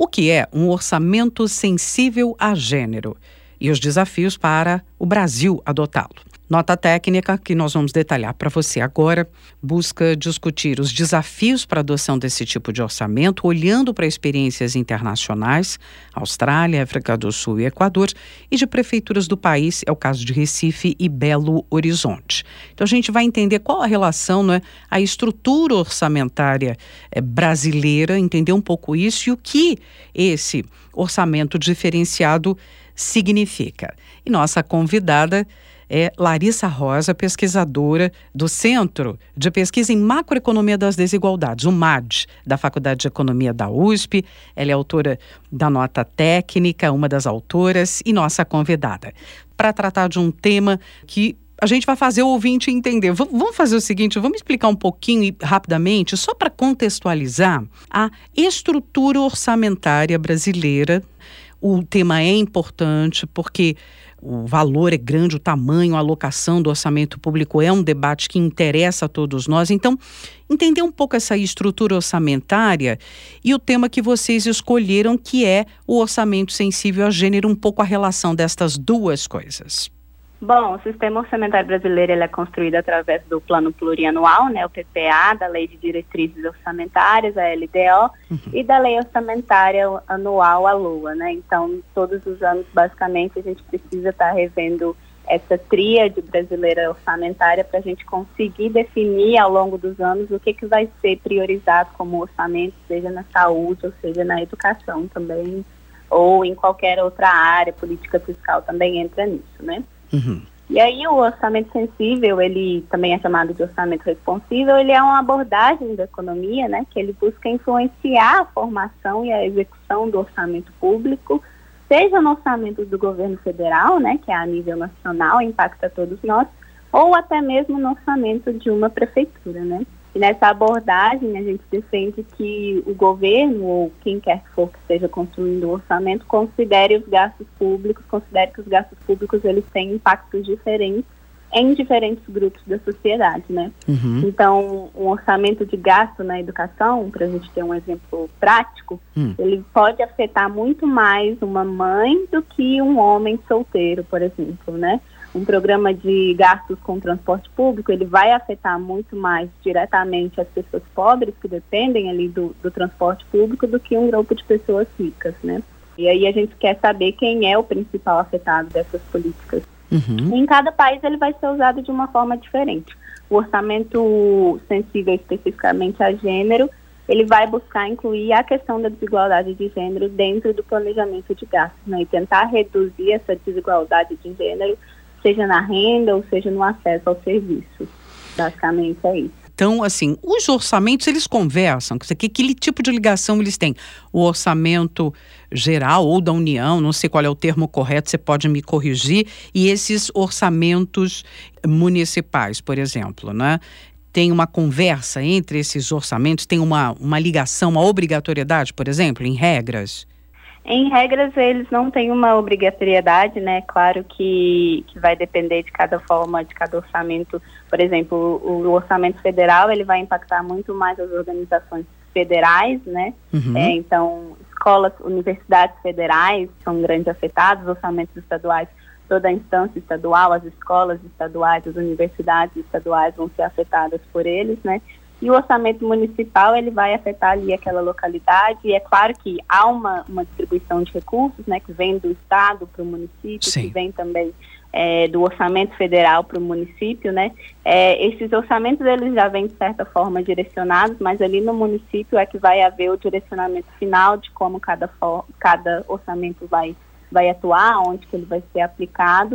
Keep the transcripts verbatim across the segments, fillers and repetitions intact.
O que é um orçamento sensível a gênero e os desafios para o Brasil adotá-lo. Nota técnica que nós vamos detalhar para você agora busca discutir os desafios para a adoção desse tipo de orçamento, olhando para experiências internacionais, Austrália, África do Sul e Equador, e de prefeituras do país, é o caso de Recife e Belo Horizonte. Então a gente vai entender qual a relação, não é, a estrutura orçamentária é, brasileira, entender um pouco isso e o que esse orçamento diferenciado significa. E nossa convidada é Larissa Rosa, pesquisadora do Centro de Pesquisa em Macroeconomia das Desigualdades, o M A D, da Faculdade de Economia da U S P. Ela é autora da Nota Técnica, uma das autoras, e nossa convidada, para tratar de um tema que a gente vai fazer o ouvinte entender. V- vamos fazer o seguinte, vamos explicar um pouquinho e rapidamente, só para contextualizar a estrutura orçamentária brasileira. O tema é importante porque o valor é grande, o tamanho, a alocação do orçamento público é um debate que interessa a todos nós. Então, entender um pouco essa estrutura orçamentária e o tema que vocês escolheram, que é o orçamento sensível a gênero, um pouco a relação destas duas coisas. Bom, o sistema orçamentário brasileiro ele é construído através do Plano Plurianual, né, o P P A, da Lei de Diretrizes Orçamentárias, a L D O, uhum. e da Lei Orçamentária Anual, a LOA, né? Então, todos os anos, basicamente, a gente precisa estar revendo essa tríade brasileira orçamentária para a gente conseguir definir ao longo dos anos o que, que vai ser priorizado como orçamento, seja na saúde, ou seja na educação também, ou em qualquer outra área, política fiscal também entra nisso, né? Uhum. E aí o orçamento sensível, ele também é chamado de orçamento responsível, ele é uma abordagem da economia, né, que ele busca influenciar a formação e a execução do orçamento público, seja no orçamento do governo federal, né, que é a nível nacional, impacta todos nós, ou até mesmo no orçamento de uma prefeitura, né. E nessa abordagem, a gente defende que o governo, ou quem quer que for que esteja construindo o orçamento, considere os gastos públicos, considere que os gastos públicos eles têm impactos diferentes em diferentes grupos da sociedade, né? Uhum. Então, um orçamento de gasto na educação, para a gente ter um exemplo prático, uhum. ele pode afetar muito mais uma mãe do que um homem solteiro, por exemplo, né? Um programa de gastos com transporte público, ele vai afetar muito mais diretamente as pessoas pobres que dependem ali do, do transporte público do que um grupo de pessoas ricas, né? E aí a gente quer saber quem é o principal afetado dessas políticas. Uhum. Em cada país ele vai ser usado de uma forma diferente. O orçamento sensível especificamente a gênero, ele vai buscar incluir a questão da desigualdade de gênero dentro do planejamento de gastos, né? E tentar reduzir essa desigualdade de gênero, seja na renda ou seja no acesso ao serviço. Basicamente é isso. Então, assim, os orçamentos, eles conversam, que, que tipo de ligação eles têm? O orçamento geral ou da União, não sei qual é o termo correto, você pode me corrigir, e esses orçamentos municipais, por exemplo, né? Tem uma conversa entre esses orçamentos, tem uma, uma ligação, uma obrigatoriedade, por exemplo, em regras? Em regras, eles não têm uma obrigatoriedade, né? Claro que, que vai depender de cada forma, de cada orçamento. Por exemplo, o, o orçamento federal, ele vai impactar muito mais as organizações federais, né? Uhum. É, então, escolas, universidades federais são grandes afetadas, orçamentos estaduais, toda a instância estadual, as escolas estaduais, as universidades estaduais vão ser afetadas por eles, né? E o orçamento municipal, ele vai afetar ali aquela localidade, e é claro que há uma, uma distribuição de recursos, né, que vem do estado para o município, Sim. que vem também é, do orçamento federal para o município, né. É, esses orçamentos, eles já vêm de certa forma direcionados, mas ali no município é que vai haver o direcionamento final de como cada, for, cada orçamento vai, vai atuar, onde que ele vai ser aplicado.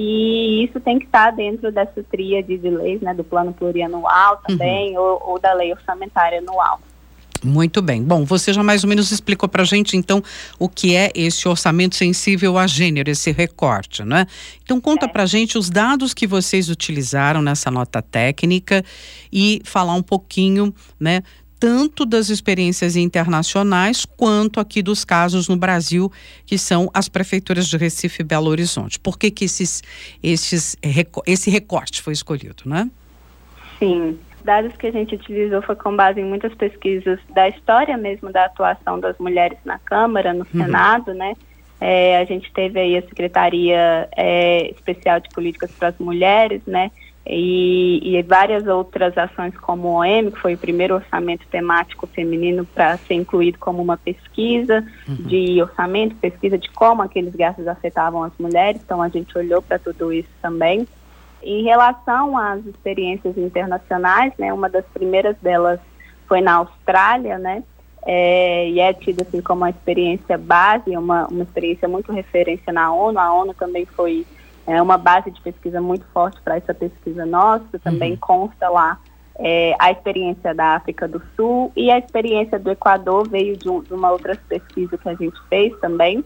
E isso tem que estar dentro dessa tríade de leis, né, do plano plurianual também, uhum. ou, ou da lei orçamentária anual. Muito bem. Bom, você já mais ou menos explicou para a gente, então, o que é esse orçamento sensível a gênero, esse recorte, né? Então, conta é. para a gente os dados que vocês utilizaram nessa nota técnica e falar um pouquinho, né, tanto das experiências internacionais quanto aqui dos casos no Brasil, que são as prefeituras de Recife e Belo Horizonte. Por que que esses, esses, esse recorte foi escolhido, né? Sim. Dados que a gente utilizou foi com base em muitas pesquisas da história mesmo da atuação das mulheres na Câmara, no uhum. Senado, né? É, a gente teve aí a Secretaria é, Especial de Políticas para as Mulheres, né? E, e várias outras ações como o O M, que foi o primeiro orçamento temático feminino para ser incluído como uma pesquisa uhum. de orçamento, pesquisa de como aqueles gastos afetavam as mulheres. Então a gente olhou para tudo isso também. Em relação às experiências internacionais, né, uma das primeiras delas foi na Austrália, né, é, e é tida assim como uma experiência base, uma, uma experiência muito referência na ONU. A ONU também foi é, uma base de pesquisa muito forte para essa pesquisa nossa, também uhum. consta lá é, a experiência da África do Sul, e a experiência do Equador veio de, um, de uma outra pesquisa que a gente fez também.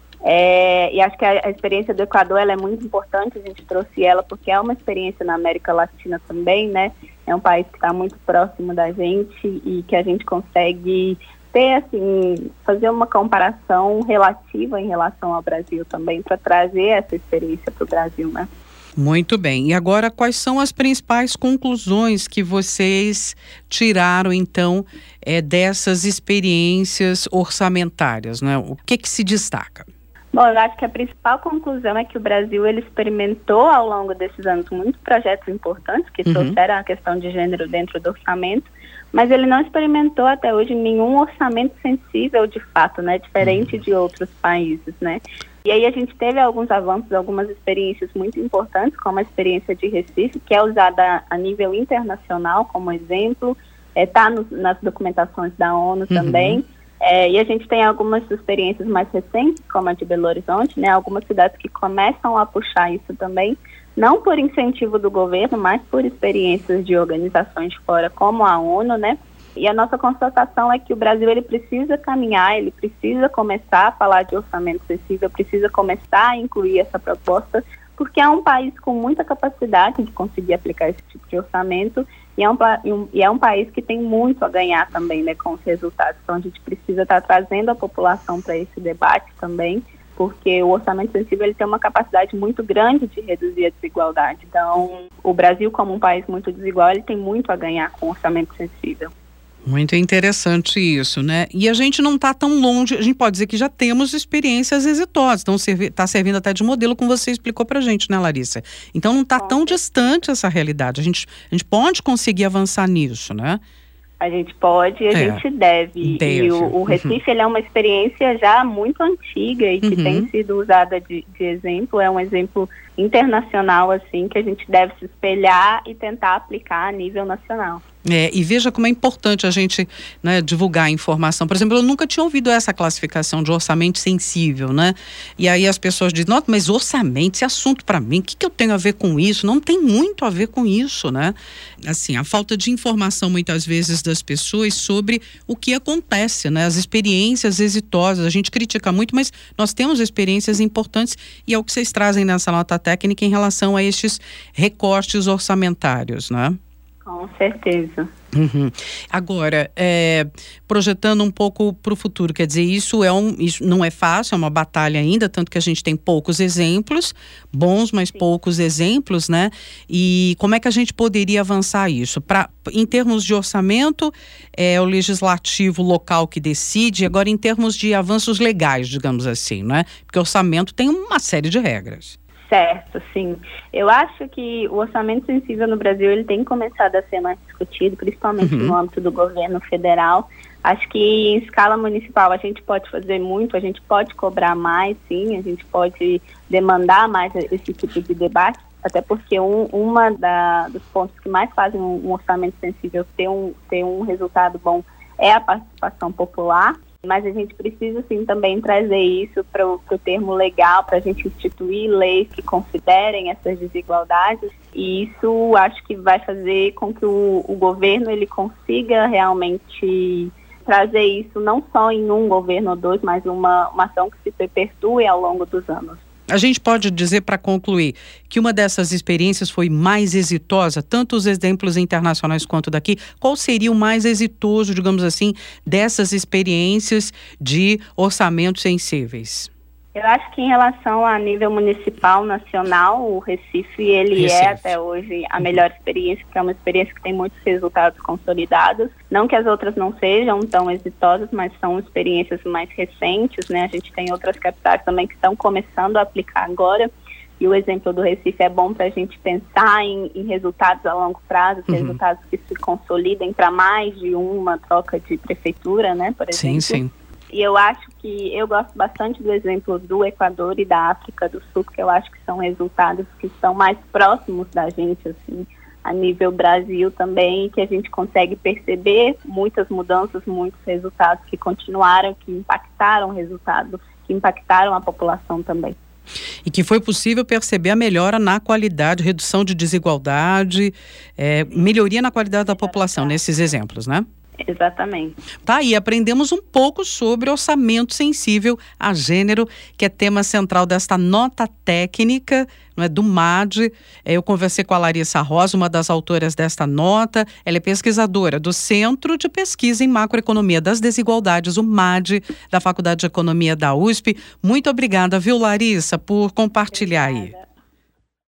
É, e acho que a, a experiência do Equador ela é muito importante, a gente trouxe ela porque é uma experiência na América Latina também, né? É um país que está muito próximo da gente e que a gente consegue ter, assim, fazer uma comparação relativa em relação ao Brasil também, para trazer essa experiência para o Brasil, né? Muito bem. E agora, quais são as principais conclusões que vocês tiraram, então, é, dessas experiências orçamentárias, né? O que que se destaca? Bom, eu acho que a principal conclusão é que o Brasil ele experimentou ao longo desses anos muitos projetos importantes que uhum. trouxeram a questão de gênero dentro do orçamento, mas ele não experimentou até hoje nenhum orçamento sensível de fato, né, diferente uhum. de outros países, né. E aí a gente teve alguns avanços, algumas experiências muito importantes, como a experiência de Recife, que é usada a nível internacional como exemplo, está é, nas documentações da ONU uhum. também. É, e a gente tem algumas experiências mais recentes, como a de Belo Horizonte, né? Algumas cidades que começam a puxar isso também, não por incentivo do governo, mas por experiências de organizações de fora, como a ONU, né? E a nossa constatação é que o Brasil ele precisa caminhar, ele precisa começar a falar de orçamento sensível, precisa começar a incluir essa proposta, porque é um país com muita capacidade de conseguir aplicar esse tipo de orçamento. E é, um, e é um país que tem muito a ganhar também, né, com os resultados. Então a gente precisa estar trazendo a população para esse debate também, porque o orçamento sensível ele tem uma capacidade muito grande de reduzir a desigualdade. Então o Brasil, como um país muito desigual, ele tem muito a ganhar com o orçamento sensível. Muito interessante isso, né? E a gente não está tão longe, a gente pode dizer que já temos experiências exitosas, então está servindo até de modelo, como você explicou para a gente, né, Larissa? Então não está tão distante essa realidade, a gente, a gente pode conseguir avançar nisso, né? A gente pode e a é, gente deve. deve. E o, o Recife uhum. ele é uma experiência já muito antiga e que uhum. tem sido usada de, de exemplo, é um exemplo internacional, assim, que a gente deve se espelhar e tentar aplicar a nível nacional. É, e veja como é importante a gente, né, divulgar a informação. Por exemplo, eu nunca tinha ouvido essa classificação de orçamento sensível, né? E aí as pessoas dizem, nossa, mas orçamento, esse assunto para mim, o que, que eu tenho a ver com isso? Não tem muito a ver com isso, né? Assim, a falta de informação muitas vezes das pessoas sobre o que acontece, né? As experiências exitosas, a gente critica muito, mas nós temos experiências importantes e é o que vocês trazem nessa nota técnica em relação a estes recortes orçamentários, né? Com certeza. Uhum. Agora, é, projetando um pouco para o futuro, quer dizer, isso, é um, isso não é fácil, é uma batalha ainda, tanto que a gente tem poucos exemplos, bons, mas Sim. poucos exemplos, né? E como é que a gente poderia avançar isso? Pra, em termos de orçamento, é o legislativo local que decide, agora em termos de avanços legais, digamos assim, né? Porque orçamento tem uma série de regras. Certo, sim. Eu acho que o orçamento sensível no Brasil ele tem começado a ser mais discutido, principalmente uhum. no âmbito do governo federal. Acho que em escala municipal a gente pode fazer muito, a gente pode cobrar mais, sim, a gente pode demandar mais esse tipo de debate, até porque um uma da, dos pontos que mais fazem um, um orçamento sensível ter um, ter um resultado bom é a participação popular. Mas a gente precisa, sim, também trazer isso para o termo legal, para a gente instituir leis que considerem essas desigualdades. E isso acho que vai fazer com que o, o governo ele consiga realmente trazer isso não só em um governo ou dois, mas uma, uma ação que se perpetue ao longo dos anos. A gente pode dizer, para concluir, que uma dessas experiências foi mais exitosa, tanto os exemplos internacionais quanto daqui. Qual seria o mais exitoso, digamos assim, dessas experiências de orçamentos sensíveis? Eu acho que em relação a nível municipal, nacional, o Recife, ele Recife. é até hoje a melhor experiência, porque é uma experiência que tem muitos resultados consolidados. Não que as outras não sejam tão exitosas, mas são experiências mais recentes, né? A gente tem outras capitais também que estão começando a aplicar agora. E o exemplo do Recife é bom para a gente pensar em, em resultados a longo prazo, uhum. resultados que se consolidem para mais de uma troca de prefeitura, né? Por exemplo. Sim, sim. E eu acho que, eu gosto bastante do exemplo do Equador e da África do Sul, porque eu acho que são resultados que são mais próximos da gente, assim, a nível Brasil também, que a gente consegue perceber muitas mudanças, muitos resultados que continuaram, que impactaram o resultado, que impactaram a população também. E que foi possível perceber a melhora na qualidade, redução de desigualdade, é, melhoria na qualidade da população, nesses exemplos, né? Exatamente. Tá aí, aprendemos um pouco sobre orçamento sensível a gênero, que é tema central desta nota técnica, não é, do M A D. Eu conversei com a Larissa Rosa, uma das autoras desta nota. Ela é pesquisadora do Centro de Pesquisa em Macroeconomia das Desigualdades, o M A D, da Faculdade de Economia da U S P. Muito obrigada, viu, Larissa, por compartilhar Obrigada. aí.